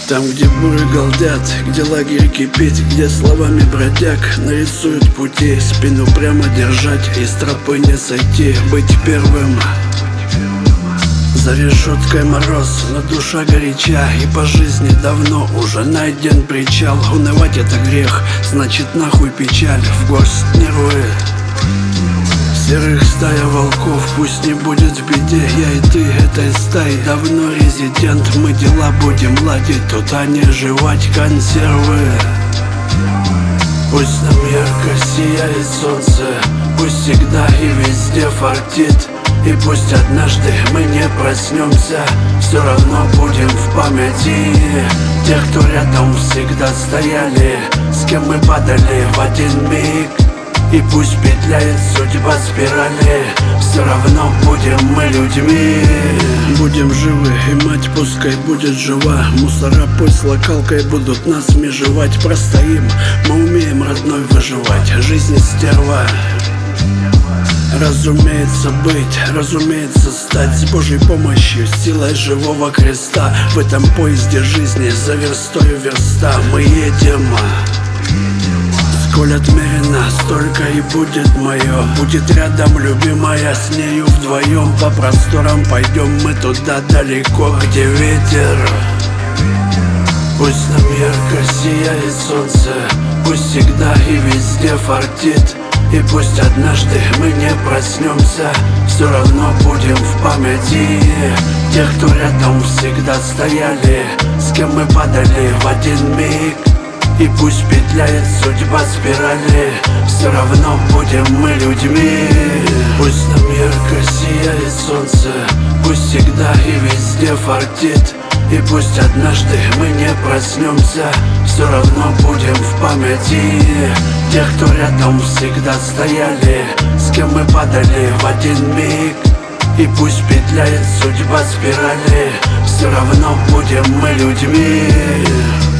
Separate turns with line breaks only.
Там, где буры галдят, где лагерь кипит, где словами бродяг нарисуют пути, спину прямо держать и с тропы не сойти, быть первым. За решеткой мороз, но душа горяча, и по жизни давно уже найден причал. Унывать это грех, значит нахуй печаль, в горсть нервы. Серых стая волков, пусть не будет в беде. Я и ты этой стаи давно резидент. Мы дела будем ладить, тут а не жевать консервы. Пусть нам ярко сияет солнце, пусть всегда и везде фартит. И пусть однажды мы не проснемся, все равно будем в памяти тех, кто рядом всегда стояли, с кем мы падали в один миг. И пусть петляет судьба спирали, все равно будем мы людьми. Будем живы, и мать пускай будет жива. Мусора пусть локалкой будут нас межевать. Простоим, мы умеем, родной, выживать. Жизнь стерва. Разумеется быть, разумеется стать с Божьей помощью, силой живого креста. В этом поезде жизни за верстою верста мы едем. Сколь отмерено, столько и будет мое. Будет рядом любимая, с нею вдвоем. По просторам пойдем мы туда далеко, где ветер. Пусть нам ярко сияет солнце, пусть всегда и везде фартит. И пусть однажды мы не проснемся, все равно будем в памяти тех, кто рядом всегда стояли, с кем мы падали в один миг. И пусть петляет судьба спирали, все равно будем мы людьми. Пусть нам ярко сияет солнце, пусть всегда и везде фартит. И пусть однажды мы не проснемся, все равно будем в памяти тех, кто рядом всегда стояли, с кем мы падали в один миг. И пусть петляет судьба спирали, все равно будем мы людьми.